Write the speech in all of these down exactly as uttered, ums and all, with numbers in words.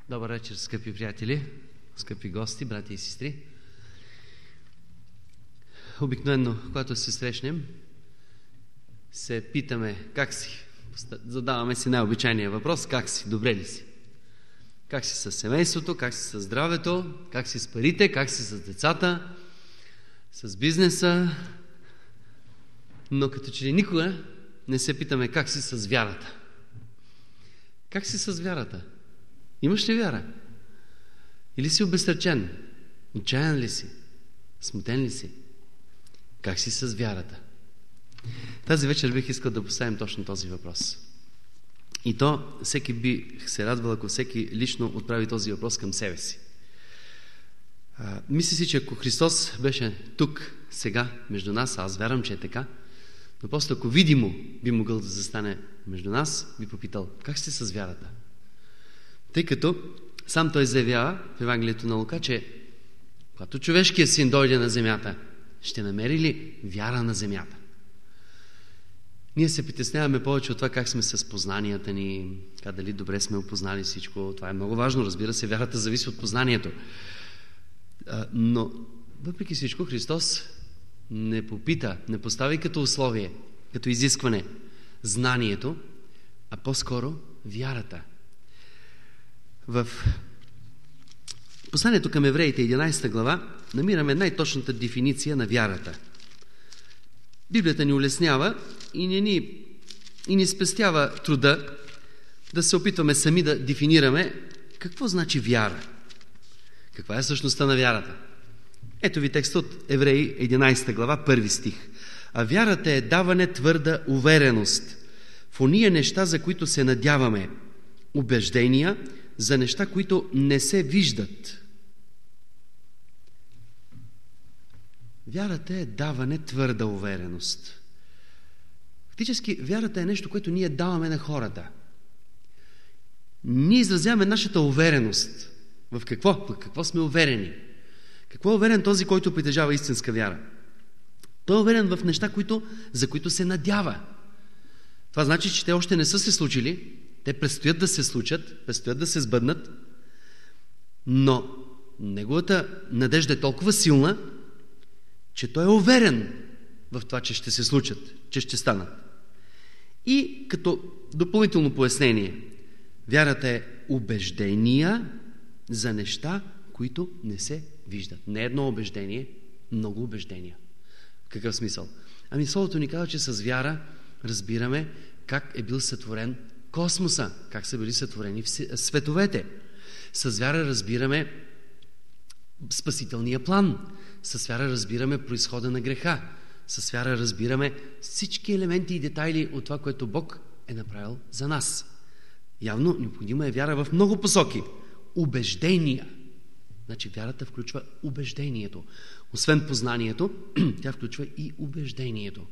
Добър вечер, скъпи приятели, скъпи гости, брати и сестри. Обикновено, когато се срещнем, се питаме как си. Задаваме си най-обичайния въпрос: как си, добре ли си? Как си с семейството, как си с здравето, как си с парите, как си с децата, с бизнеса. Но като че ли никога не се питаме как си с вярата. Как си с вярата? Имаш ли вяра? Или си обезсърчен? Отчаян ли си? Смутен ли си? Как си с вярата? Тази вечер бих искал да поставим точно този въпрос. И то всеки би се радвал, ако всеки лично отправи този въпрос към себе си. А, мисля си, че ако Христос беше тук, сега, между нас, аз вярвам, че е така, но просто ако видимо би могъл да застане между нас, би попитал: как сте с вярата? Тъй като сам той заявява в Евангелието на Лука, че когато човешкият син дойде на земята, ще намери ли вяра на земята? Ние се притесняваме повече от това как сме с познанията ни, как дали добре сме опознали всичко. Това е много важно, разбира се, вярата зависи от познанието. Но въпреки всичко Христос не попита, не постави като условие, като изискване знанието, а по-скоро вярата. В посланието към Евреите, единадесета глава, намираме най-точната дефиниция на вярата. Библията ни улеснява и не ни, и ни спестява труда да се опитваме сами да дефинираме какво значи вяра. Каква е същността на вярата? Ето ви текст от Евреи, единадесета глава, първи стих. А вярата е даване твърда увереност в ония неща, за които се надяваме, убеждения за неща, които не се виждат. Вярата е даване твърда увереност. Фактически, вярата е нещо, което ние даваме на хората. Ние изразяваме нашата увереност. В какво? В какво сме уверени? Какво е уверен този, който притежава истинска вяра? Той е уверен в неща, които, за които се надява. Това значи, че те още не са се случили, те предстоят да се случат, предстоят да се сбъднат, но неговата надежда е толкова силна, че той е уверен в това, че ще се случат, че ще станат. И като допълнително пояснение, вярата е убеждения за неща, които не се виждат. Не едно убеждение, много убеждения. В какъв смисъл? Ами Словото ни казва, че с вяра разбираме как е бил сътворен космоса, как са били сътворени световете. С вяра разбираме спасителния план. С вяра разбираме произхода на греха. С вяра разбираме всички елементи и детайли от това, което Бог е направил за нас. Явно необходима е вяра в много посоки. Убеждения. Значи вярата включва убеждението. Освен познанието, тя включва и убеждението.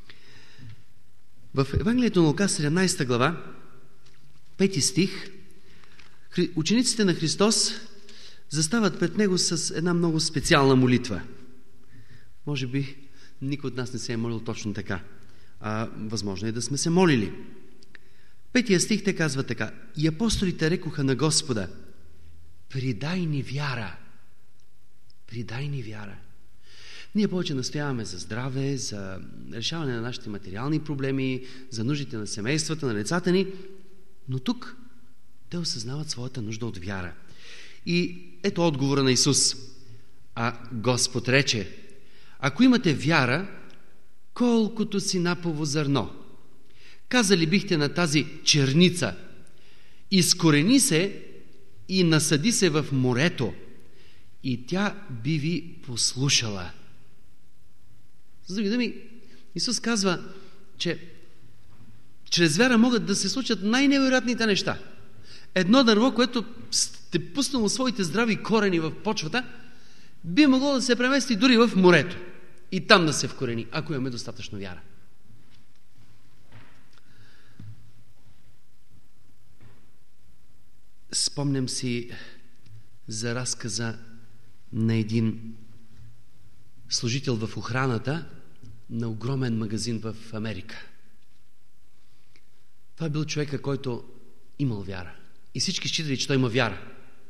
В Евангелието на Лука, седемнадесета глава, пети стих, учениците на Христос застават пред Него с една много специална молитва. Може би никой от нас не се е молил точно така. А възможно е да сме се молили. Петия стих те казва така: и апостолите рекоха на Господа: придай ни вяра. Придай ни вяра. Ние повече настояваме за здраве, за решаване на нашите материални проблеми, за нуждите на семействата, на децата ни, но тук те осъзнават своята нужда от вяра. И ето отговора на Исус. А Господ рече: ако имате вяра, колкото синапово зърно, казали бихте на тази черница: изкорени се и насади се в морето, и тя би ви послушала. С други думи, Исус казва, че чрез вяра могат да се случат най-невероятните неща. Едно дърво, което сте пуснало своите здрави корени в почвата, би могло да се премести дори в морето и там да се вкорени, ако имаме достатъчно вяра. Спомням си за разказа на един служител в охраната на огромен магазин в Америка. Това е бил човека, който имал вяра. И всички считали, че той има вяра.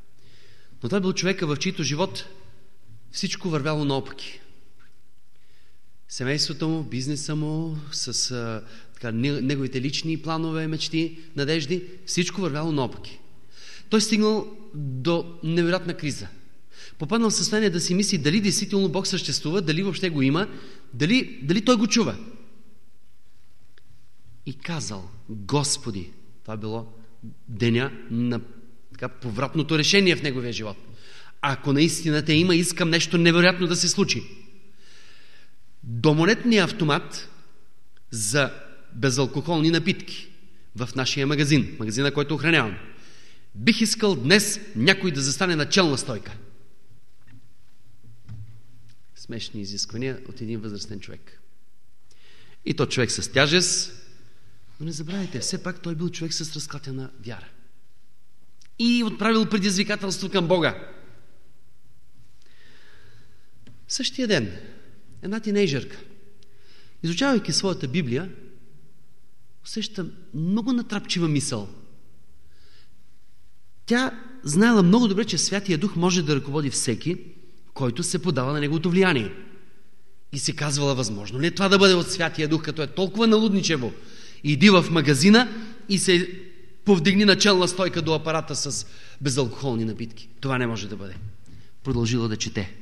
Но той бил човека, в чийто живот всичко вървяло наопаки. Семейството му, бизнеса му, с а, така, неговите лични планове, мечти, надежди, всичко вървяло наопаки. Той стигнал до невероятна криза. Попаднал в състояние да си мисли дали действително Бог съществува, дали въобще го има, дали, дали той го чува. И казал: Господи, това било деня на така, повратното решение в неговия живот. Ако наистина те има, искам нещо невероятно да се случи. Домонетният автомат за безалкохолни напитки в нашия магазин, магазина, който охранявам. Бих искал днес някой да застане на челна стойка. Смешни изисквания от един възрастен човек. И то човек с тяжест, но не забравяйте, все пак той бил човек с разклатена вяра. И отправил предизвикателство към Бога. Същия ден една тинейджърка, изучавайки своята Библия, усеща много натрапчива мисъл. Тя знаела много добре, че Святия Дух може да ръководи всеки, който се подава на неговото влияние. И си казвала: възможно ли е това да бъде от Святия Дух, като е толкова налудничево? Иди в магазина и се повдигни на челна стойка до апарата с безалкохолни напитки. Това не може да бъде. Продължила да чете.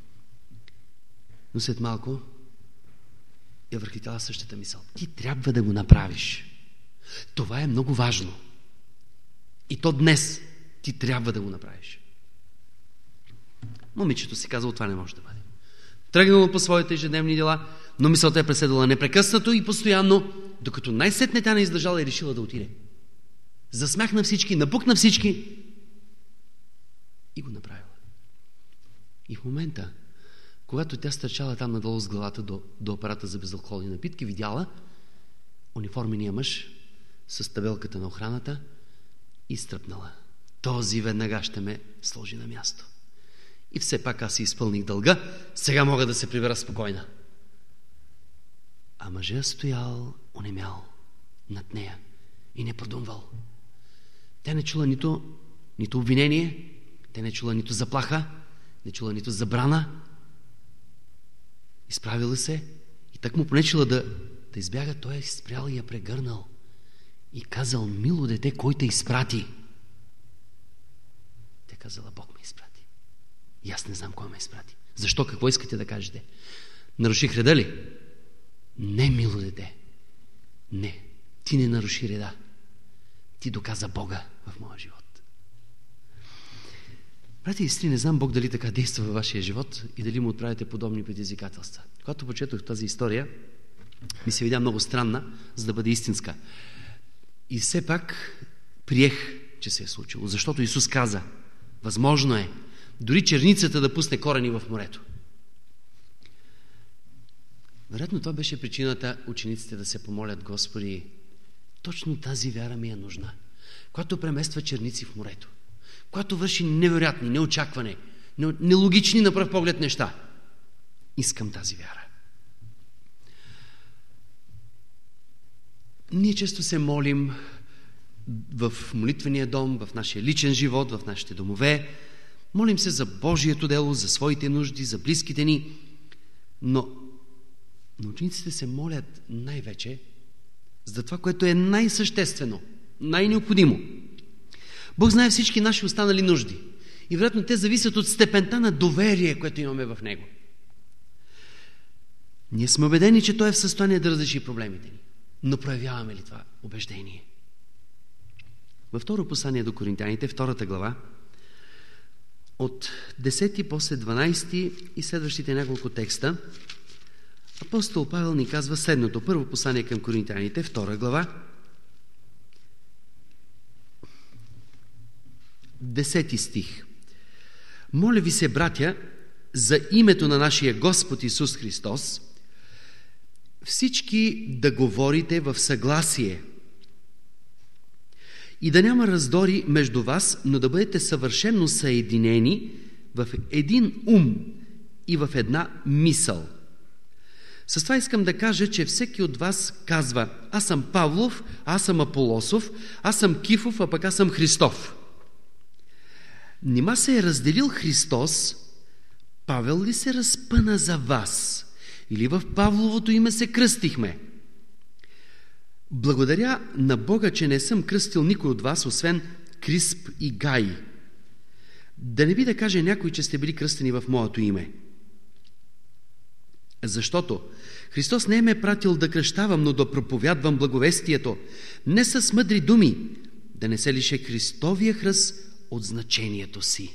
Но след малко я върхлетяла същата мисъл. Ти трябва да го направиш. Това е много важно. И то днес ти трябва да го направиш. Момичето си казало: това не може да бъде. Тръгнало по своите ежедневни дела, но мисълта е преследвала непрекъснато и постоянно, докато най-сетне тя не издържала и решила да отиде. Засмях на всички, напук на всички и го направила. И в момента, когато тя стърчала там надолу с главата до, до апарата за безалкохолни напитки, видяла униформения мъж с табелката на охраната и стръпнала. Този веднага ще ме сложи на място. И все пак аз си изпълних дълга, сега мога да се прибера спокойна. А мъжът стоял онемял над нея и не продумвал. Тя не чула нито, нито обвинение, тя не чула нито заплаха, не чула нито забрана. Изправила се и так му понечила да, да избяга, той е спрял и я прегърнал и казал: мило дете, кой те изпрати? Тя казала: Бог ме изпрати. И аз не знам кой ме изпрати. Защо? Какво искате да кажете? Наруших реда ли? Не, мило дете. Не. Ти не наруши реда. Ти доказа Бога в моя живот. Брати и сестри, не знам Бог дали така действа във вашия живот и дали му отправяте подобни предизвикателства. Когато почетох тази история, ми се видя много странна, за да бъде истинска. И все пак приех, че се е случило. Защото Исус каза: възможно е дори черницата да пусне корени в морето. Вероятно това беше причината учениците да се помолят: Господи, точно тази вяра ми е нужна, която премества черници в морето, която върши невероятни, неочаквани, нелогични на пръв поглед неща. Искам тази вяра. Ние често се молим в молитвения дом, в нашия личен живот, в нашите домове. Молим се за Божието дело, за своите нужди, за близките ни. Но, но учениците се молят най-вече за това, което е най-съществено, най-необходимо. Бог знае всички наши останали нужди. И вероятно те зависят от степента на доверие, което имаме в Него. Ние сме убедени, че Той е в състояние да разреши проблемите ни. Но проявяваме ли това убеждение? Във второ послание до Коринтяните, втората глава, от десети после дванайсети и следващите няколко текста, апостол Павел ни казва следното. Първо послание към Коринтяните, втора глава, десети стих. Моля ви се, братя, за името на нашия Господ Исус Христос, всички да говорите в съгласие и да няма раздори между вас, но да бъдете съвършено съединени в един ум и в една мисъл. С това искам да кажа, че всеки от вас казва: аз съм Павлов, аз съм Аполосов, аз съм Кифов, а пък аз съм Христов. Нима се е разделил Христос, Павел ли се разпъна за вас? Или в Павловото име се кръстихме? Благодаря на Бога, че не съм кръстил никой от вас, освен Крисп и Гай. Да не би да каже някой, че сте били кръстени в моето име. Защото Христос не ме пратил да кръщавам, но да проповядвам благовестието, не с мъдри думи, да не се лише Христовия хръст от значението си.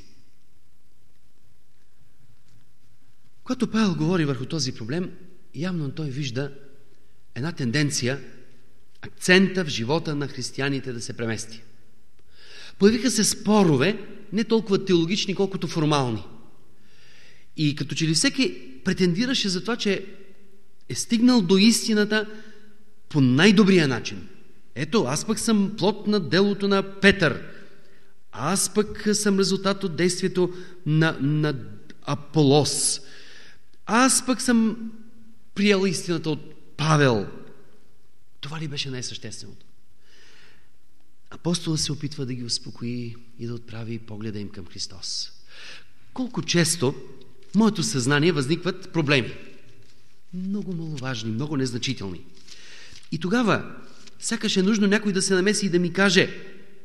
Когато Павел говори върху този проблем, явно той вижда една тенденция, акцента в живота на християните да се премести. Появиха се спорове, не толкова теологични, колкото формални. И като че ли всеки претендираше за това, че е стигнал до истината по най-добрия начин. Ето, аз пък съм плод на делото на Петър. Аз пък съм резултат от действието на, на Аполос. Аз пък съм приел истината от Павел. Това ли беше най-същественото? Апостолът се опитва да ги успокои и да отправи погледа им към Христос. Колко често в моето съзнание възникват проблеми. Много маловажни, много незначителни. И тогава сякаш е нужно някой да се намеси и да ми каже: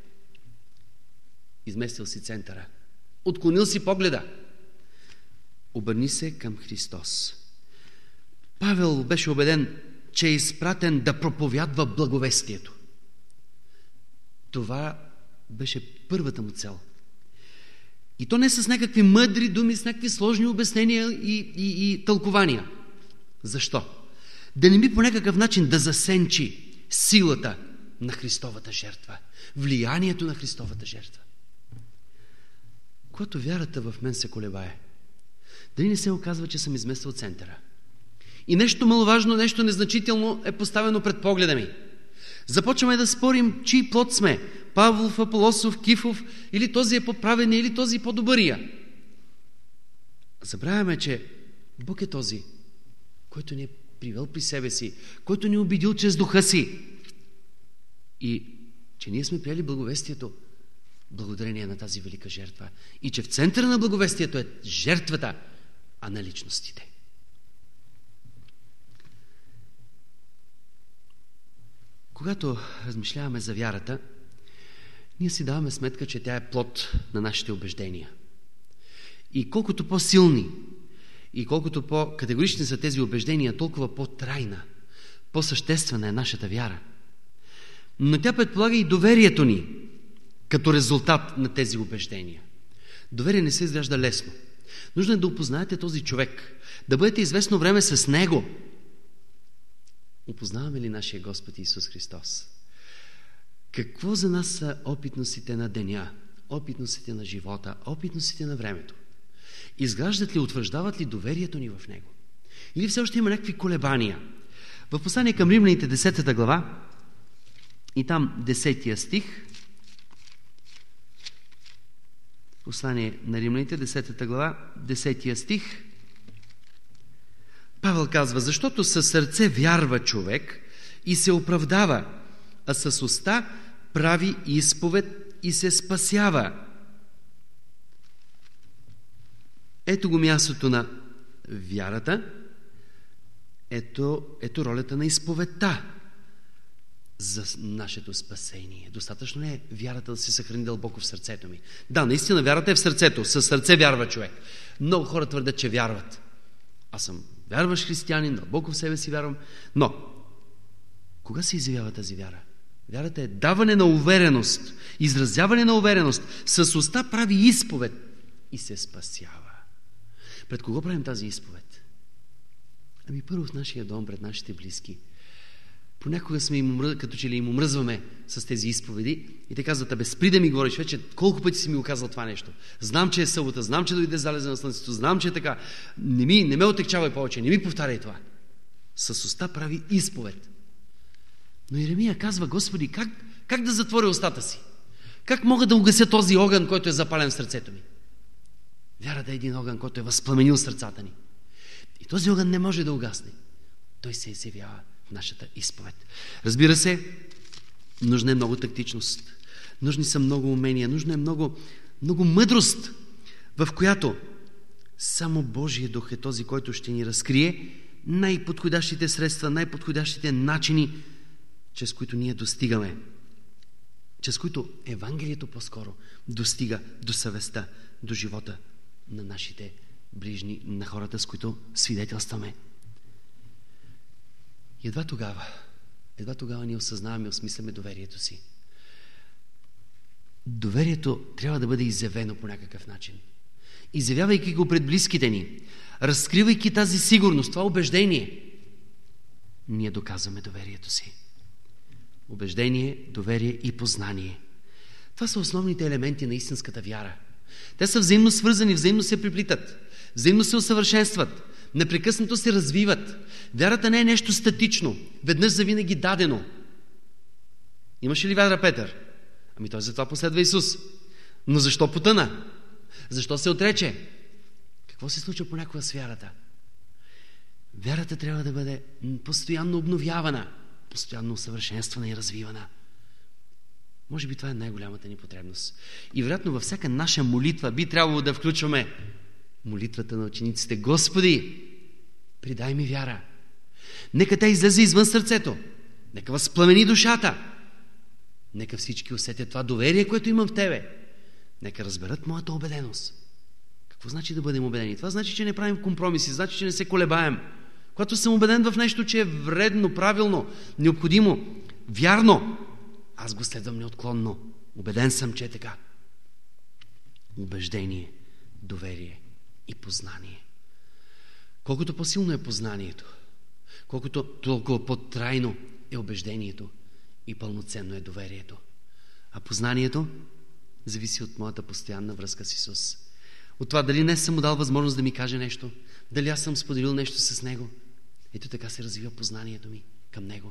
изместил си центъра, отклонил си погледа, обърни се към Христос. Павел беше убеден, че е изпратен да проповядва благовестието. Това беше първата му цел. И то не с някакви мъдри думи, с някакви сложни обяснения и, и, и тълкования. Защо? Да не би по някакъв начин да засенчи силата на Христовата жертва, влиянието на Христовата жертва. Когато вярата в мен се колебае, дали не се оказва, че съм изместил центъра? И нещо маловажно, нещо незначително е поставено пред погледа ми. Започваме да спорим, чий плод сме. Павлов, Аполосов, Кифов, или този е по-правения, или този е по-добърия. Забравяме, че Бог е този, който ни е привел при себе си, който ни е убедил чрез духа си. И че ние сме приели благовестието благодарение на тази велика жертва. И че в центъра на благовестието е жертвата, а не личностите. Когато размишляваме за вярата, ние си даваме сметка, че тя е плод на нашите убеждения. И колкото по-силни и колкото по-категорични са тези убеждения, толкова по-трайна, по-съществена е нашата вяра. Но тя предполага и доверието ни като резултат на тези убеждения. Доверие не се изгражда лесно. Нужно е да опознаете този човек, да бъдете известно време с него. Опознаваме ли нашия Господ Исус Христос? Какво за нас са опитностите на деня, опитностите на живота, опитностите на времето? Изграждат ли, утвърждават ли доверието ни в него? Или все още има някакви колебания? В послание към Римляните, десета глава, и там десетия стих, послание на Римляните, десета глава, десетия стих, Павел казва: защото със сърце вярва човек и се оправдава, а с уста прави изповед и се спасява. Ето го мястото на вярата, ето, ето ролята на изповедта за нашето спасение. Достатъчно не е вярата да се съхрани дълбоко в сърцето ми. Да, наистина вярата е в сърцето. Със сърце вярва човек. Много хора твърдят, че вярват. Аз съм вярваш християнин, дълбоко в себе си вярвам. Но, кога се изявява тази вяра? Вярата е даване на увереност, изразяване на увереност. С уста прави изповед и се спасява. Пред кого правим тази изповед? Ами първо в нашия дом, пред нашите близки. Понякога сме им умръз... като че ли им умръзваме с тези изповеди и те казват: абе, спри да ми говориш вече, колко пъти си ми го казал това нещо. Знам, че е събота, знам, че дойде залеза на слънцето, знам, че е така. Не, ми, не ме отекчавай повече, не ми повтаряй това. С уста прави изповед. Но Иеремия казва: Господи, как, как да затворя устата си? Как мога да угася този огън, който е запален в сърцето ми? Вярата е един огън, който е възпламенил сърцата ни. И този огън не може да угасне. Той се изявява в нашата изповед. Разбира се, нужна е много тактичност. Нужни са много умения. Нужно е много много мъдрост, в която само Божия дух е този, който ще ни разкрие най-подходящите средства, най-подходящите начини, чрез които ние достигаме, чрез които Евангелието по-скоро достига до съвестта, до живота на нашите ближни, на хората, с които свидетелстваме. И едва тогава, едва тогава ние осъзнаваме и осмисляме доверието си. Доверието трябва да бъде изявено по някакъв начин. Изявявайки го пред близките ни, разкривайки тази сигурност, това убеждение, ние доказваме доверието си. Убеждение, доверие и познание. Това са основните елементи на истинската вяра. Те са взаимно свързани, взаимно се приплитат, взаимно се усъвършенстват, непрекъснато се развиват. Вярата не е нещо статично, веднъж завинаги дадено. Имаше ли вяра Петър? Ами той затова последва Исус. Но защо потъна? Защо се отрече? Какво се случва понякога с вярата? Вярата трябва да бъде постоянно обновявана, постоянно усъвършенствана и развивана. Може би това е най-голямата ни потребност. И вероятно във всяка наша молитва би трябвало да включваме молитвата на учениците. Господи, придай ми вяра. Нека тя излезе извън сърцето. Нека възпламени душата. Нека всички усетят това доверие, което имам в Тебе. Нека разберат моята убеденост. Какво значи да бъдем убедени? Това значи, че не правим компромиси, значи, че не се колебаем. Когато съм убеден в нещо, че е вредно, правилно, необходимо, вярно, аз го следвам неотклонно. Убеден съм, че е така. Убеждение, доверие и познание. Колкото по-силно е познанието, колкото толкова по-трайно е убеждението и пълноценно е доверието. А познанието зависи от моята постоянна връзка с Исус. От това дали не съм му дал възможност да ми каже нещо, дали аз съм споделил нещо с Него. Ето така се развива познанието ми към Него.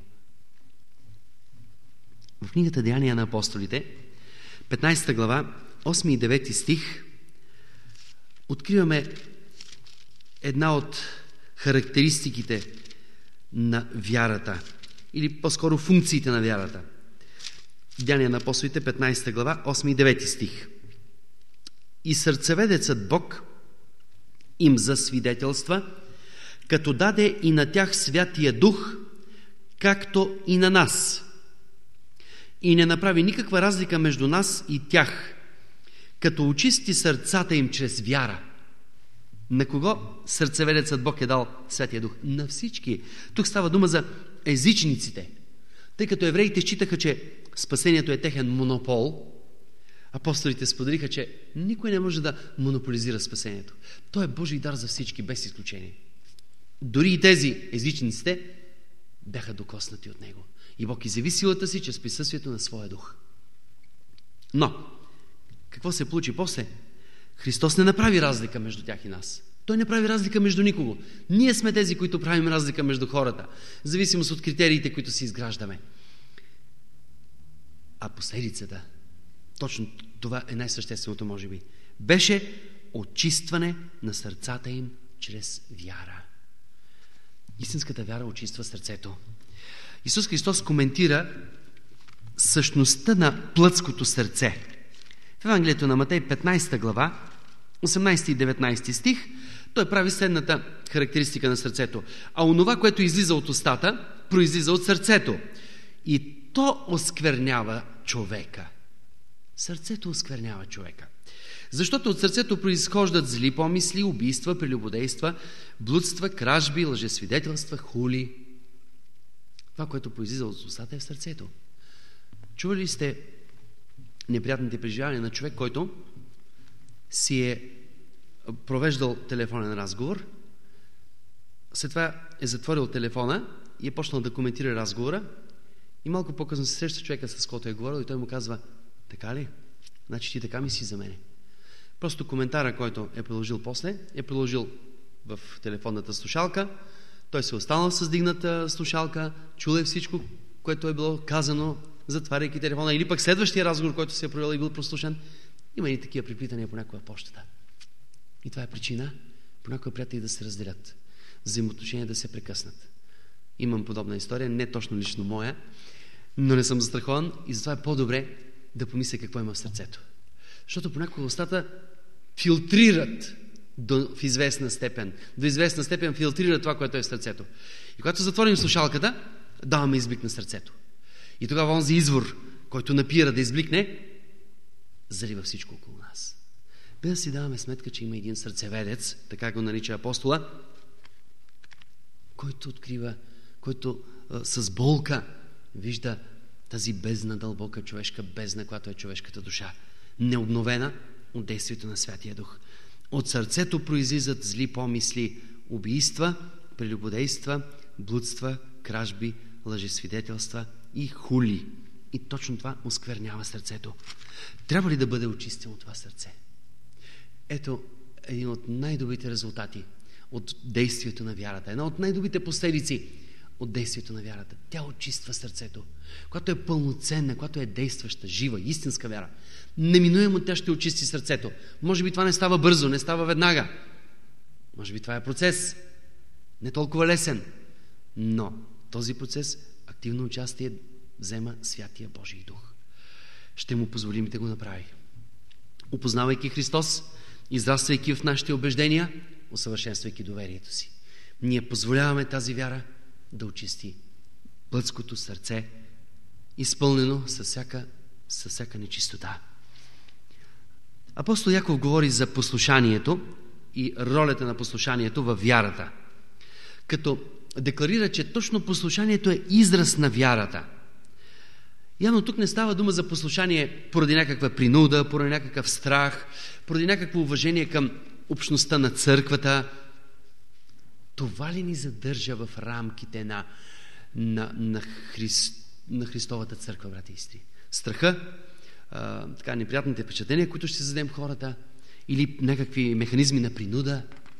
В книгата Деяния на апостолите, петнайсета глава, осми и девети стих, откриваме една от характеристиките на вярата, или по-скоро функциите на вярата. Деяния на апостолите, петнайсета глава, осми и девети стих. И сърцеведецът Бог им засвидетелства, като даде и на тях Святия Дух, както и на нас. И не направи никаква разлика между нас и тях, като очисти сърцата им чрез вяра. На кого сърцеведецът Бог е дал Святия Дух? На всички. Тук става дума за езичниците. Тъй като евреите считаха, че спасението е техен монопол, апостолите споделиха, че никой не може да монополизира спасението. То е Божий дар за всички, без изключение. Дори и тези езичниците бяха докоснати от Него. И Бог изяви силата си чрез присъствието на Своя Дух. Но, какво се получи после? Христос не направи разлика между тях и нас. Той не прави разлика между никого. Ние сме тези, които правим разлика между хората, в зависимост от критериите, които си изграждаме. А последицата, точно това е най-същественото, може би, беше очистване на сърцата им чрез вяра. Истинската вяра очиства сърцето. Исус Христос коментира същността на плътското сърце. В Евангелието на Матей, петнайсета глава, осемнайсети и деветнайсети стих, той прави следната характеристика на сърцето. А онова, което излиза от устата, произлиза от сърцето. И то осквернява човека. Сърцето осквернява човека. Защото от сърцето произхождат зли помисли, убийства, прелюбодейства, блудства, кражби, лъжесвидетелства, хули. Това, което произлиза от устата, е в сърцето. Чували ли сте неприятните преживявания на човек, който си е провеждал телефонен разговор, след това е затворил телефона и е почнал да коментира разговора и малко по-късно се среща човека, с който е говорил, и той му казва: така ли? Значи ти така мисли за мене. Просто коментара, който е приложил после, е приложил в телефонната слушалка, той се е останал с дигната слушалка, чул е всичко, което е било казано, затваряйки телефона, или пък следващия разговор, който се е провел и бил прослушан. Има и такива приплитания понякога в почтата. И това е причина понякога приятели да се разделят, взаимоотношения да се прекъснат. Имам подобна история, не точно лично моя, но не съм застрахован и затова е по-добре да помисля какво има в сърцето. Защото понякога устата филтрират до, в известна степен. До известна степен филтрират това, което е в сърцето. И когато затворим слушалката, даваме изблик на сърцето. И тогава онзи извор, който напира да избликне, залива всичко около нас. Без да си даваме сметка, че има един сърцеведец, така го нарича апостола, който открива, който а, с болка вижда тази бездна, дълбока човешка бездна, която е човешката душа, необновена от действието на Святия Дух. От сърцето произлизат зли помисли, убийства, прелюбодейства, блудства, кражби, лъжесвидетелства и хули. И точно това осквернява сърцето. Трябва ли да бъде очистено това сърце? Ето един от най-добрите резултати от действието на вярата. Една от най-добрите последици от действието на вярата. Тя очиства сърцето. Когато е пълноценна, когато е действаща, жива, истинска вяра, неминуемо тя ще очисти сърцето. Може би това не става бързо, не става веднага. Може би това е процес. Не толкова лесен. Но този процес активно участие взема Святия Божий Дух. Ще му позволим да го направи. Опознавайки Христос, израствайки в нашите убеждения, усъвършенствайки доверието си. Ние позволяваме тази вяра да очисти плътското сърце, изпълнено със всяка, със всяка нечистота. Апостол Яков говори за послушанието и ролята на послушанието във вярата, като декларира, че точно послушанието е израз на вярата. Явно тук не става дума за послушание поради някаква принуда, поради някакъв страх, поради някакво уважение към общността на църквата. Това ли ни задържа в рамките на, на, на, Христ, на Христовата църква, брати и сестри? Страха, а, така, неприятните впечатления, които ще зададем хората, или някакви механизми на принуда?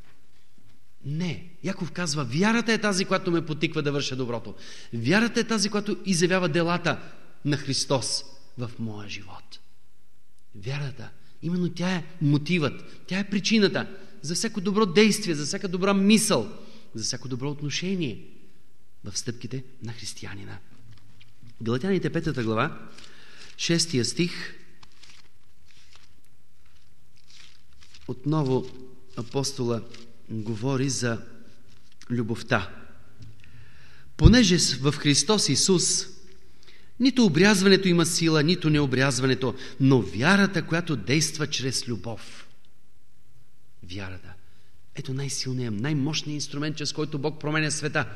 Не. Яков казва, вярата е тази, която ме потиква да върша доброто. Вярата е тази, която изявява делата на Христос в моя живот. Вярата, именно тя е мотивът, тя е причината за всяко добро действие, за всяка добра мисъл, за всяко добро отношение в стъпките на християнина. Галатяните петата глава, шестия стих, отново апостола говори за любовта. Понеже в Христос Исус нито обрязването има сила, нито необрязването, но вярата, която действа чрез любов. Вярата. Ето най-силният, най-мощният инструмент, чрез който Бог променя света.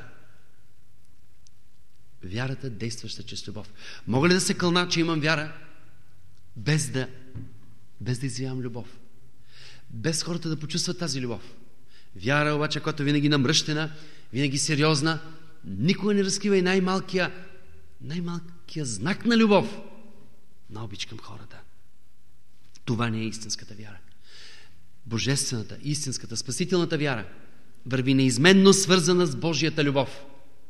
Вярата, действаща чрез любов. Мога ли да се кълна, че имам вяра, без да, без да изявявам любов? Без хората да почувстват тази любов. Вяра обаче, която винаги намръщена, винаги сериозна, никога не разкрива и най-малкия, най-малкия знак на любов, на обич към хората. Това не е истинската вяра. Божествената, истинската, спасителната вяра върви неизменно свързана с Божията любов.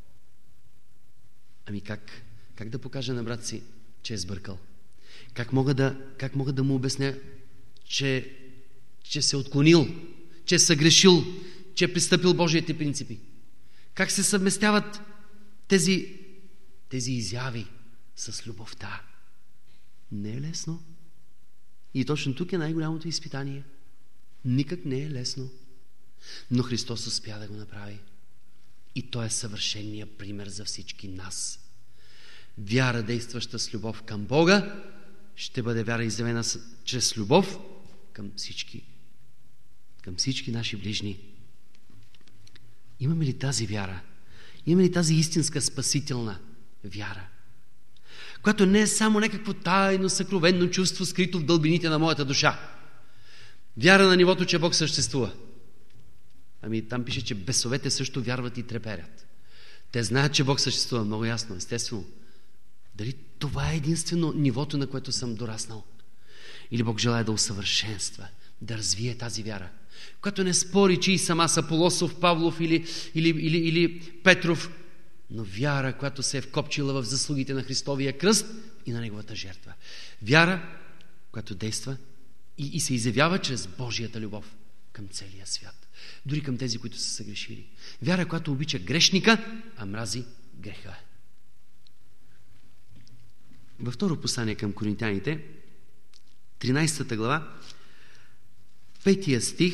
Ами как? Как да покажа на брат си, че е сбъркал? Как мога да, как мога да му обясня, че, че се е отклонил, че е съгрешил, че е пристъпил Божиите принципи? Как се съвместяват тези, тези изяви с любовта? Не е лесно. И точно тук е най-голямото изпитание. Никак не е лесно. Но Христос успя да го направи. И Той е съвършеният пример за всички нас. Вяра, действаща с любов към Бога, ще бъде вяра изявена чрез любов към всички, към всички наши ближни. Имаме ли тази вяра? Имаме ли тази истинска спасителна вяра? Която не е само някакво тайно, съкровенно чувство, скрито в дълбините на моята душа. Вяра на нивото, че Бог съществува. Ами там пише, че бесовете също вярват и треперят. Те знаят, че Бог съществува много ясно, естествено. Дали това е единствено нивото, на което съм дораснал? Или Бог желая да усъвършенства, да развие тази вяра, която не спори, че и сама са Полосов, Павлов или, или, или, или Петров, но вяра, която се е вкопчила в заслугите на Христовия кръст и на Неговата жертва. Вяра, която действа и, и се изявява чрез Божията любов към целия свят. Дори към тези, които са съгрешили. Вяра, която обича грешника, а мрази греха. Във второ послание към коринтяните, тринайсета глава, петия стих,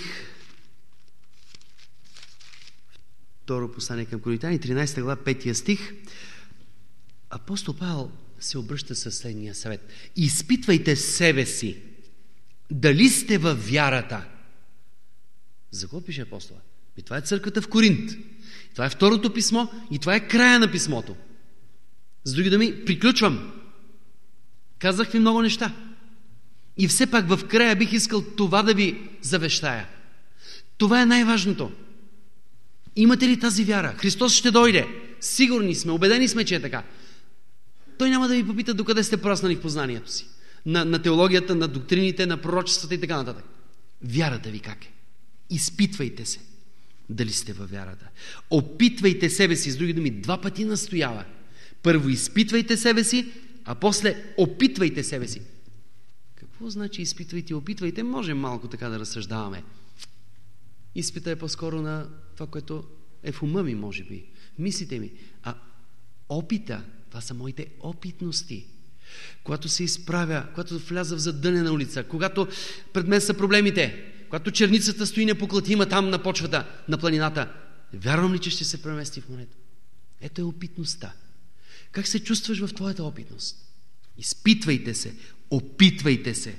второ послание към Коринтяни, тринайсета глава, петия стих, апостол Павел се обръща със следния съвет. Изпитвайте себе си, дали сте във вярата. За какво пише апостола? И това е църквата в Коринт. Това е второто писмо и това е края на писмото. С други думи, приключвам. Казах ви много неща. И все пак в края бих искал това да ви завещая. Това е най-важното. Имате ли тази вяра? Христос ще дойде. Сигурни сме, убедени сме, че е така. Той няма да ви попита докъде сте пораснали в познанието си. На, на теологията, на доктрините, на пророчествата и така нататък. Вярата ви как е? Изпитвайте се дали сте във вярата. Опитвайте себе си, с други думи, два пъти настоява. Първо изпитвайте себе си, а после опитвайте себе си. Какво значи изпитвайте и опитвайте? Можем малко така да разсъждаваме. Изпита е по-скоро на това, което е в ума ми, може би. Мислите ми. А опита, това са моите опитности. Когато се изправя, когато вляза в задънена улица, когато пред мен са проблемите, когато черницата стои непоклатима там на почвата, на планината, вярвам ли, че ще се премести в морето? Ето е опитността. Как се чувстваш в твоята опитност? Изпитвайте се, опитвайте се.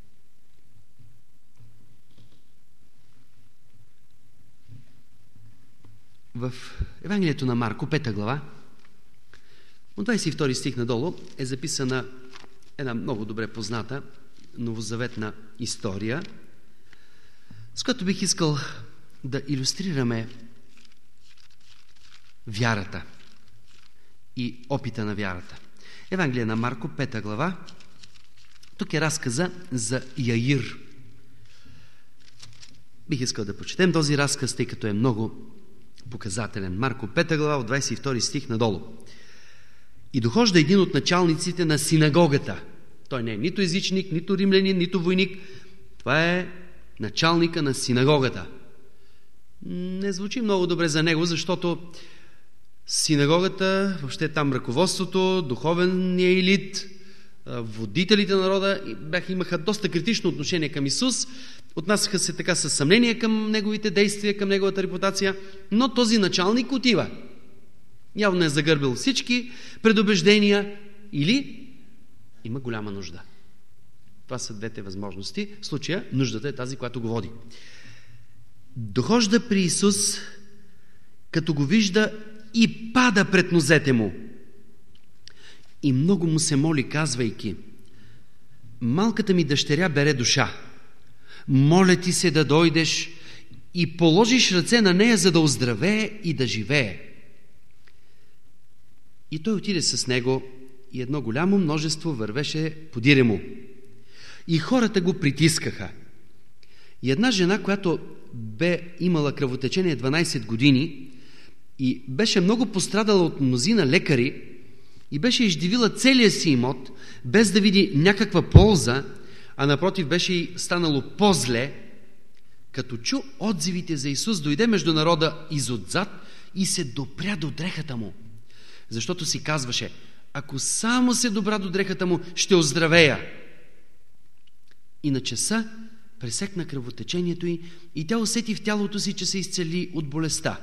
В Евангелието на Марко, пета глава, от двайсет и втори стих надолу е записана една много добре позната новозаветна история, с която бих искал да илюстрираме вярата и опита на вярата. Евангелие на Марко, пета глава. Тук е разказа за Яир. Бих искал да прочетем този разказ, тъй като е много показателен. Марко, пета глава, от двайсет и втори стих надолу. И дохожда един от началниците на синагогата. Той не е нито езичник, нито римлянин, нито войник. Това е началника на синагогата. Не звучи много добре за него, защото синагогата, въобще там ръководството, духовният елит, водителите на народа бяха, имаха доста критично отношение към Исус, отнасяха се така със съмнение към неговите действия, към неговата репутация, но този началник отива. Явно е загърбил всички предубеждения или има голяма нужда. Това са двете възможности. В случая нуждата е тази, която го води. Дохожда при Исус, като го вижда, и пада пред нозете му. И много му се моли, казвайки: малката ми дъщеря бере душа. Моля ти се да дойдеш и положиш ръце на нея, за да оздравее и да живее. И той отиде с него и едно голямо множество вървеше подире му. И хората го притискаха. И една жена, която бе имала кръвотечение дванайсет години и беше много пострадала от мнозина лекари и беше издивила целия си имот, без да види някаква полза, а напротив беше и станало по-зле, като чу отзивите за Исус, дойде между народа изотзад и се допря до дрехата му. Защото си казваше: ако само се добра до дрехата му, ще оздравея. И на часа пресекна кръвотечението й и тя усети в тялото си, че се изцели от болестта.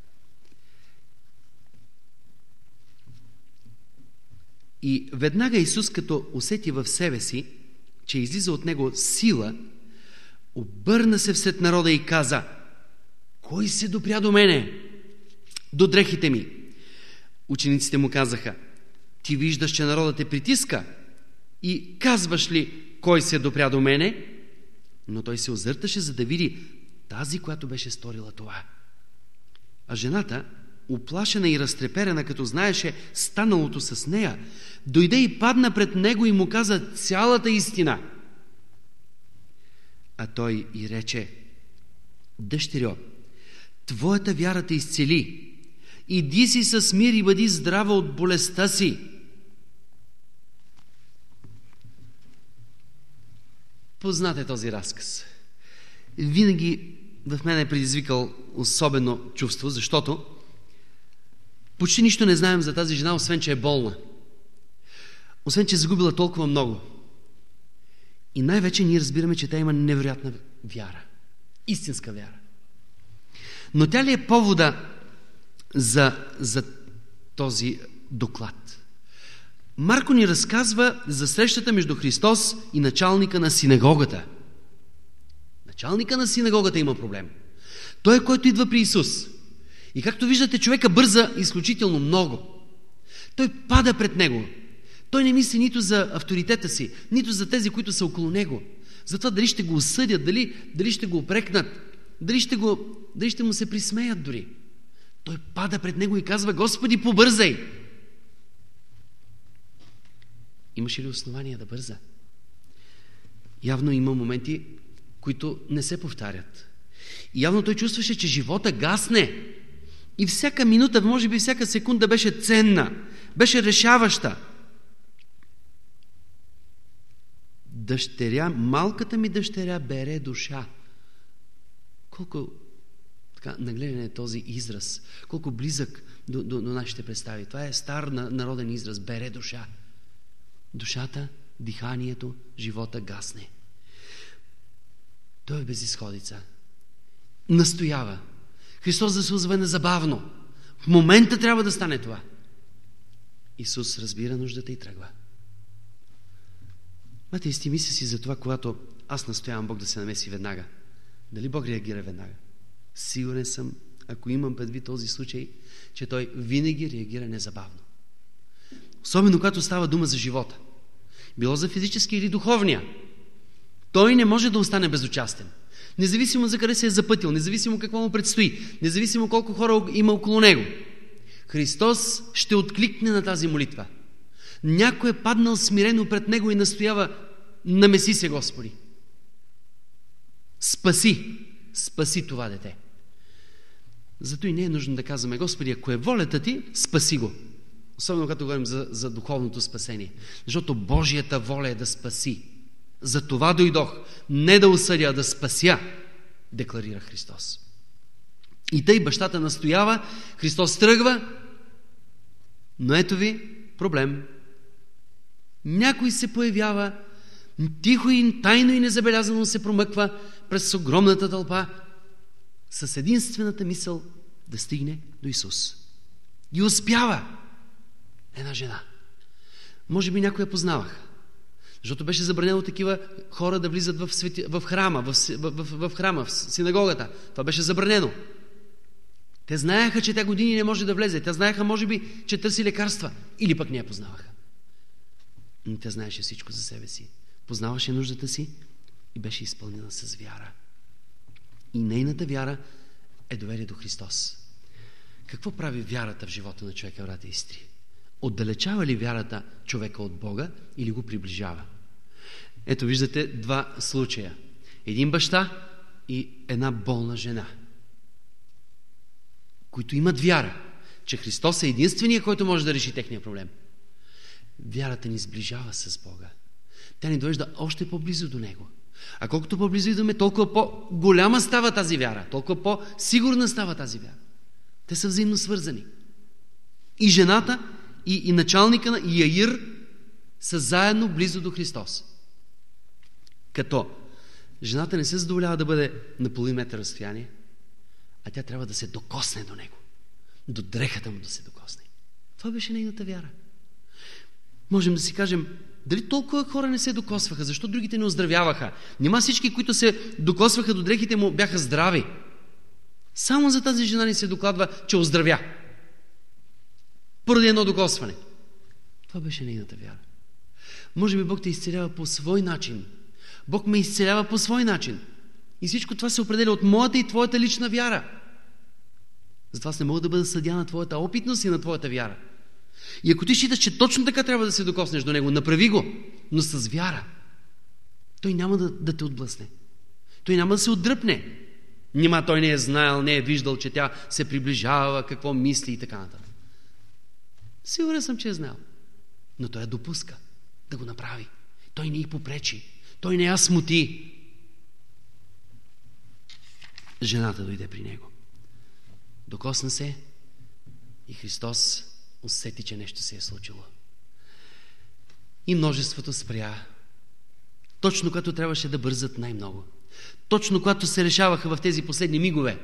И веднага Исус, като усети в себе си, че излиза от него сила, обърна се всред народа и каза: кой се допря до мене? До дрехите ми. Учениците му казаха: ти виждаш, че народът те притиска и казваш ли: кой се допря до мене? Но той се озърташе, за да види тази, която беше сторила това. А жената, уплашена и разтреперена, като знаеше станалото с нея, дойде и падна пред него и му каза цялата истина. А той и рече: дъщерьо, твоята вяра те изцели. Иди си с мир и бъди здрава от болестта си. Познате този разказ. Винаги в мен е предизвикал особено чувство, защото почти нищо не знаем за тази жена, освен че е болна. Освен че е загубила толкова много. И най-вече ние разбираме, че тя има невероятна вяра. Истинска вяра. Но тя ли е повода за, за този доклад? Марко ни разказва за срещата между Христос и началника на синагогата. Началника на синагогата има проблем. Той е, който идва при Исус. И както виждате, човека бърза изключително много. Той пада пред него. Той не мисли нито за авторитета си, нито за тези, които са около него. За това дали ще го осъдят, дали, дали ще го опрекнат, дали ще, го, дали ще му се присмеят дори. Той пада пред него и казва: Господи, побързай! Имаше ли основания да бърза? Явно има моменти, които не се повтарят. И явно той чувстваше, че живота гасне. И всяка минута, може би всяка секунда беше ценна, беше решаваща. Дъщеря, малката ми дъщеря бере душа. Колко така нагледен е този израз, колко близък до, до, до нашите представи. Това е стар народен израз, бере душа. Душата, диханието, живота гасне. Той е безизходица. Настоява. Христос да се озове незабавно. В момента трябва да стане това. Исус разбира нуждата и тръгва. Мате, мисля си за това, когато аз настоявам Бог да се намеси веднага. Дали Бог реагира веднага? Сигурен съм, ако имам предвид този случай, че Той винаги реагира незабавно. Особено когато става дума за живота. Било за физически или духовния. Той не може да остане безучастен. Независимо за къде се е запътил, независимо какво му предстои, независимо колко хора има около него. Христос ще откликне на тази молитва. Някой е паднал смирено пред него и настоява: намеси се, Господи. Спаси, спаси това дете. Зато и не е нужно да казваме: Господи, ако е волята Ти, спаси го. Особено когато говорим за, за духовното спасение. Защото Божията воля е да спаси. За това дойдох. Не да осъдя, а да спася, декларира Христос. И тъй бащата настоява, Христос тръгва, но ето ви проблем. Някой се появява, тихо и тайно и незабелязано се промъква през огромната тълпа с единствената мисъл да стигне до Исус. И успява. Една жена. Може би някой я познаваха. Защото беше забранено такива хора да влизат в, свети, в храма, в, в, в, в храма, в синагогата. Това беше забранено. Те знаеха, че тя години не може да влезе. Те знаеха, може би, че търси лекарства. Или пък не я познаваха. Но тя знаеше всичко за себе си. Познаваше нуждата си и беше изпълнена с вяра. И нейната вяра е доверие до Христос. Какво прави вярата в живота на човека, брати и сестри? Отдалечава ли вярата човека от Бога или го приближава? Ето виждате два случая. Един баща и една болна жена, които имат вяра, че Христос е единственият, който може да реши техния проблем. Вярата ни сближава с Бога. Тя ни довежда още по-близо до Него. А колкото по-близо идваме, толкова по-голяма става тази вяра, толкова по-сигурна става тази вяра. Те са взаимно свързани. И жената, и, и началника на и Яир са заедно близо до Христос. Като жената не се задоволява да бъде на половин метър разстояние, а тя трябва да се докосне до него. До дрехата му да се докосне. Това беше нейната вяра. Можем да си кажем, дали толкова хора не се докосваха? Защо другите не оздравяваха? Нима всички, които се докосваха до дрехите му, бяха здрави. Само за тази жена ни се докладва, че оздравя. Поради едно докосване. Това беше нейната вяра. Може би Бог те изцелява по свой начин. Бог ме изцелява по свой начин. И всичко това се определя от моята и твоята лична вяра. Затова аз не мога да бъда съдия на твоята опитност и на твоята вяра. И ако ти считаш, че точно така трябва да се докоснеш до него, направи го, но с вяра. Той няма да, да те отблъсне. Той няма да се отдръпне. Нима той не е знаел, не е виждал, че тя се приближава, какво мисли и така нататък. Сигурен съм, че е знал. Но той я допуска да го направи. Той не й попречи. Той не я смути. Жената дойде при него. Докосна се и Христос усети, че нещо се е случило. И множеството спря. Точно когато трябваше да бързат най-много. Точно когато се решаваха в тези последни мигове.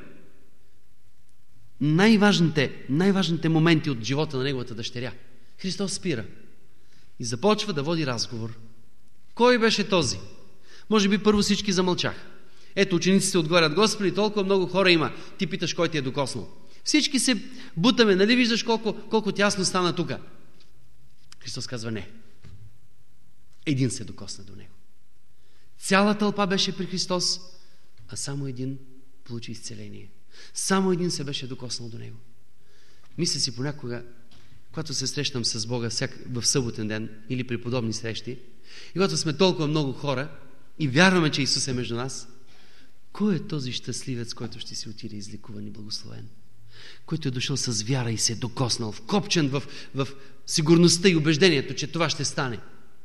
Най-важните, най-важните моменти от живота на неговата дъщеря. Христос спира и започва да води разговор. Кой беше този? Може би първо всички замълчаха. Ето, учениците отговарят: Господи, толкова много хора има. Ти питаш кой ти е докоснал. Всички се бутаме, нали виждаш колко, колко тясно стана тук? Христос казва: не. Един се докосна до него. Цяла тълпа беше при Христос, а само един получи изцеление. Само един се беше докоснал до него. Мисля си понякога, когато се срещам с Бога всяк, в съботен ден или при подобни срещи, и когато сме толкова много хора и вярваме, че Исус е между нас, кой е този щастливец, който ще си отиде излекуван и благословен? Който е дошъл с вяра и се е докоснал, вкопчен в, в сигурността и убеждението, че това ще стане.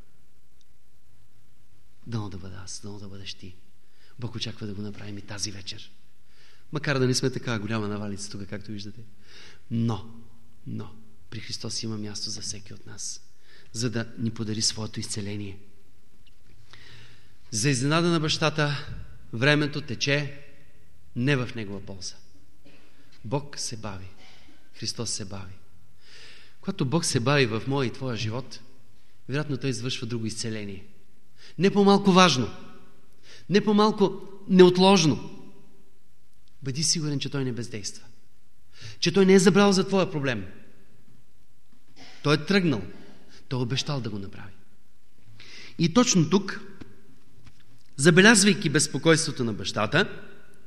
Дано да бъда аз, дано да бъдеш ти. Бог очаква да го направим и тази вечер. Макар да не сме така голяма навалица тук, както виждате. Но, но, при Христос има място за всеки от нас, за да ни подари своето изцеление. За изненада на бащата, времето тече не в негова полза. Бог се бави. Христос се бави. Когато Бог се бави в моя и твоя живот, вероятно Той извършва друго изцеление. Не по-малко важно, не по-малко неотложно. Бъди сигурен, че Той не бездейства. Че Той не е забрал за твоя проблем. Той е тръгнал. Той е обещал да го направи. И точно тук, забелязвайки безпокойството на бащата,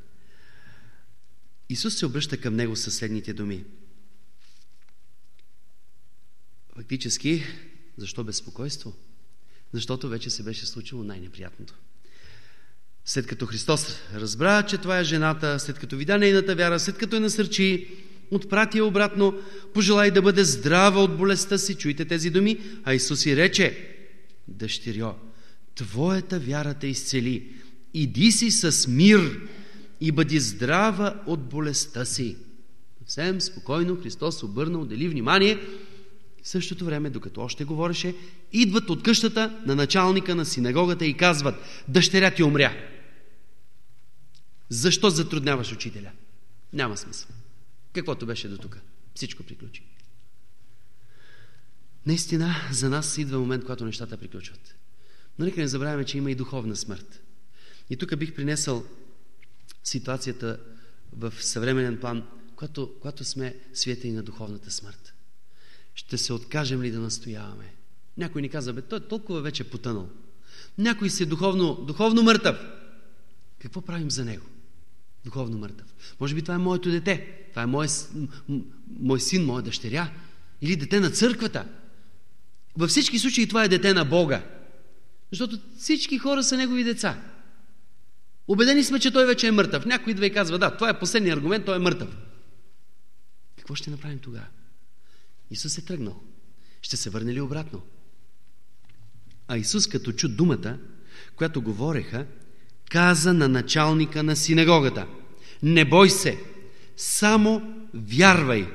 Исус се обръща към него със следните думи. Фактически, защо безпокойство? Защото вече се беше случило най-неприятното. След като Христос разбра, че това е жената, след като видя нейната вяра, след като я насърчи, отпрати я обратно, пожелай да бъде здрава от болестта си. Чуйте тези думи. А Исус и рече: дъщерьо, твоята вяра те изцели. Иди си с мир и бъди здрава от болестта си. Съвсем спокойно Христос обърна, отдели внимание. В същото време, докато още говореше, идват от къщата на началника на синагогата и казват: дъщеря ти умря. Защо затрудняваш учителя? Няма смисъл. Каквото беше до тук. Всичко приключи. Наистина, за нас идва момент, когато нещата приключват. Но нека не забравяме, че има и духовна смърт. И тук бих принесъл ситуацията в съвременен план, когато, когато сме свидетели на духовната смърт. Ще се откажем ли да настояваме? Някой ни казва: бе, той е толкова вече потънал. Някой си е духовно, духовно мъртъв. Какво правим за него? Духовно мъртъв. Може би това е моето дете. Това е мой, мой син, моя дъщеря. Или дете на църквата. Във всички случаи това е дете на Бога. Защото всички хора са негови деца. Убедени сме, че той вече е мъртъв. Някой идва и казва: да, това е последният аргумент, той е мъртъв. Какво ще направим тогава? Исус е тръгнал. Ще се върне ли обратно? А Исус, като чу думата, която говореха, каза на началника на синагогата: не бой се, само вярвай.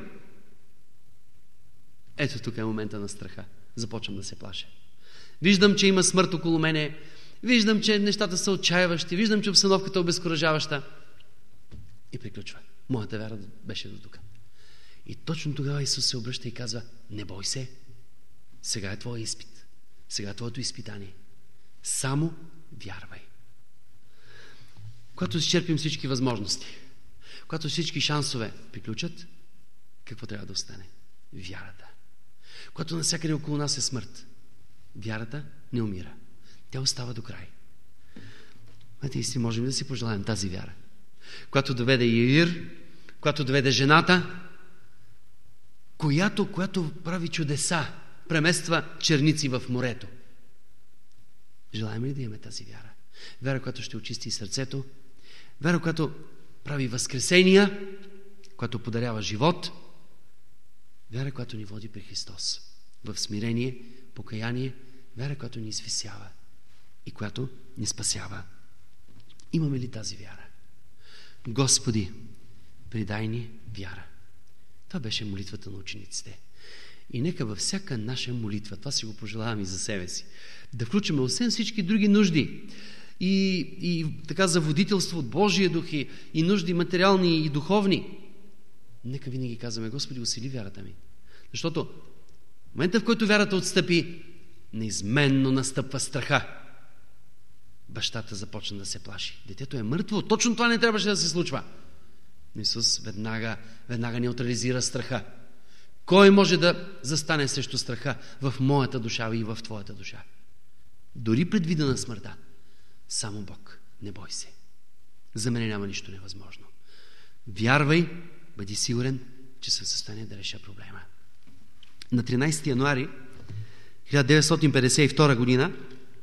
Ето тук е момента на страха. Започвам да се плаша. Виждам, че има смърт около мене. Виждам, че нещата са отчаяващи. Виждам, че обстановката е обезкуражаваща. И приключва. Моята вяра беше до тук. И точно тогава Исус се обръща и казва: не бой се. Сега е твой изпит. Сега е твоето изпитание. Само вярвай. Когато изчерпим всички възможности, когато всички шансове приключат, какво трябва да остане? Вярата. Когато навсякъде около нас е смърт, вярата не умира. Тя остава до край. Знаете, и си можем да си пожелаем тази вяра. Когато доведе Яир, когато доведе жената, която, която прави чудеса, премества черници в морето. Желаем ли да имаме тази вяра? Вяра, която ще очисти сърцето, вяра, която прави възкресения, която подарява живот, вяра, която ни води при Христос в смирение, покаяние, вяра, която ни извисява и която ни спасява. Имаме ли тази вяра? Господи, придай ни вяра. Това беше молитвата на учениците. И нека във всяка наша молитва, това си го пожелавам и за себе си, да включим освен всички други нужди, и, и така за водителство от Божия дух, и, и нужди материални и духовни, нека винаги казваме: Господи, усили вярата ми. Защото в момента, в който вярата отстъпи, неизменно настъпва страха. Бащата започна да се плаши. Детето е мъртво. Точно това не трябваше да се случва. Исус веднага, веднага неутрализира страха. Кой може да застане срещу страха в моята душа и в твоята душа? Дори предвидена смъртта. Само Бог. Не бой се. За мен няма нищо невъзможно. Вярвай, бъди сигурен, че съм в състояние да реша проблема. На тринайсети януари хиляда деветстотин петдесет и втора година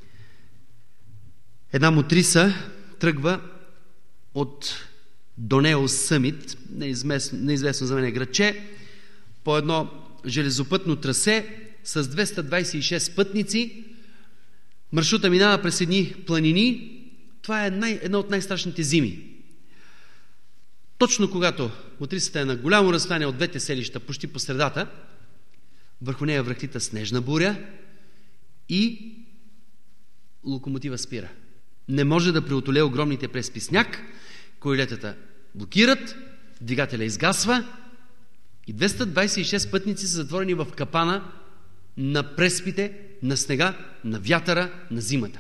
една мотриса тръгва от Донео Съмит, неизвестно, неизвестно за мен градче, по едно железопътно трасе с двеста двайсет и шест пътници. Маршрута минава през едни планини. Това е най, една от най-страшните зими. Точно когато мотрисата е на голямо разстояние от двете селища, почти по средата, върху нея връхлита снежна буря и локомотива спира. Не може да преодолее огромните преспи сняг, колелетата блокират, двигателя изгасва и двеста двайсет и шест пътници са затворени в капана на преспите, на снега, на вятъра, на зимата.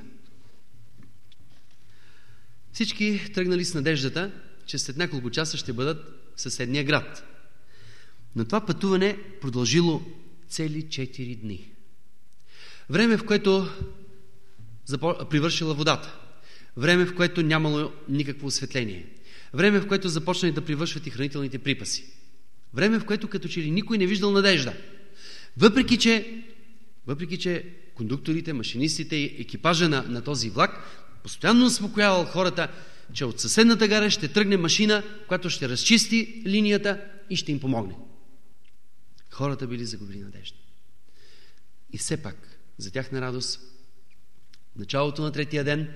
Всички тръгнали с надеждата, че след няколко часа ще бъдат в съседния град. Но това пътуване продължило цели четири дни. Време, в което привършила водата. Време, в което нямало никакво осветление. Време, в което започнали да привършват и хранителните припаси. Време, в което като че ли никой не виждал надежда. Въпреки, че, въпреки, че кондукторите, машинистите и екипажа на, на този влак постоянно успокоявал хората, че от съседната гара ще тръгне машина, която ще разчисти линията и ще им помогне. Хората били загубили надежда. И все пак, за тяхна радост, в началото на третия ден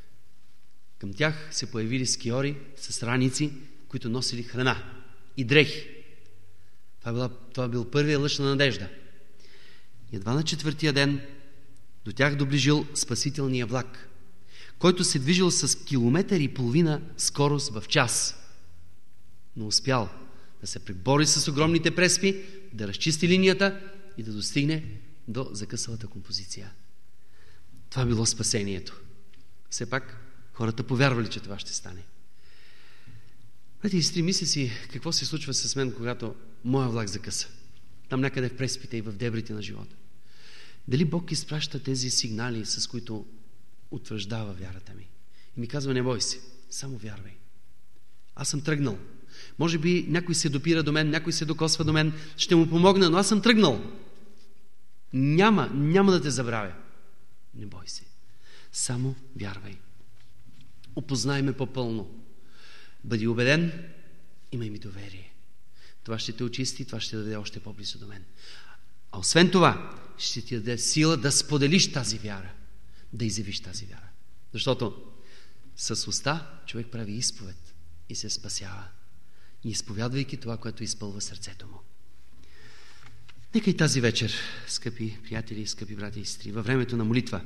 към тях се появили скиори с раници, които носили храна и дрехи. Това, била, това бил първия лъч на надежда. И едва на четвъртия ден до тях доближил спасителния влак, който се движил с километър и половина скорост в час. Но успял да се пребори с огромните преспи, да разчисти линията и да достигне до закъсалата композиция. Това било спасението. Все пак хората повярвали, че това ще стане. Братя и сестри, мисля си какво се случва с мен, когато моя влак закъса. Там някъде в преспите и в дебрите на живота. Дали Бог изпраща тези сигнали, с които утвърждава вярата ми? И ми казва: не бой се, само вярвай. Аз съм тръгнал. Може би някой се допира до мен, някой се докосва до мен, ще му помогна, но аз съм тръгнал. Няма, няма да те забравя. Не бой се. Само вярвай. Опознай ме по-пълно. Бъди убеден, имай ми доверие. Това ще те очисти, това ще даде още по-близо до мен. А освен това, ще ти даде сила да споделиш тази вяра, да изявиш тази вяра. Защото с уста човек прави изповед и се спасява. И изповядвайки това, което изпълва сърцето му. Нека и тази вечер, скъпи приятели, скъпи брати и сестри, във времето на молитва,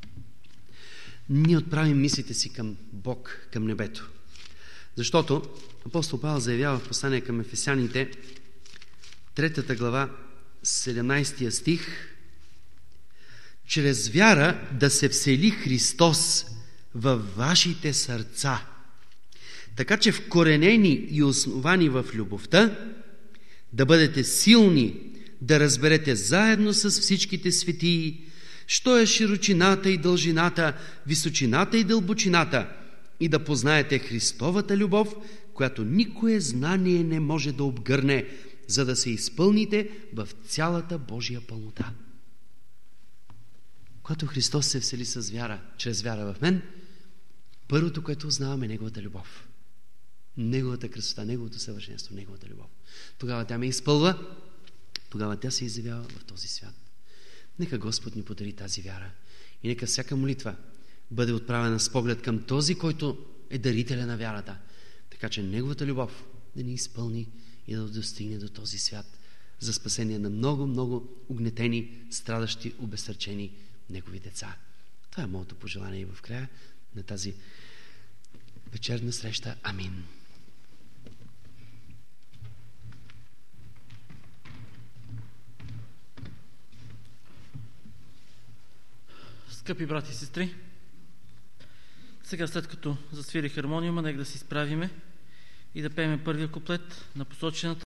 ние отправим мислите си към Бог, към небето. Защото апостол Павел заявява в послание към Ефесяните, третата глава, седемнайсети стих: чрез вяра да се всели Христос във вашите сърца, така че вкоренени и основани в любовта, да бъдете силни, да разберете заедно с всичките светии, що е широчината и дължината, височината и дълбочината, и да познаете Христовата любов, която никое знание не може да обгърне, за да се изпълните в цялата Божия пълнота. Когато Христос се всели с вяра, чрез вяра в мен, първото, което узнаваме, е Неговата любов. Неговата красота, Неговото съвършенство, Неговата любов. Тогава тя ме изпълва, тогава тя се изявява в този свят. Нека Господ ни подари тази вяра. И нека всяка молитва бъде отправена с поглед към този, който е дарителя на вярата. Така че Неговата любов да ни изпълни и да достигне до този свят за спасение на много, много угнетени, страдащи, обезсърчени негови деца. Това е моето пожелание и в края на тази вечерна среща. Амин. Скъпи брати и сестри, сега след като засвири хармониума, нека да се изправиме и да пеем първия куплет на посочената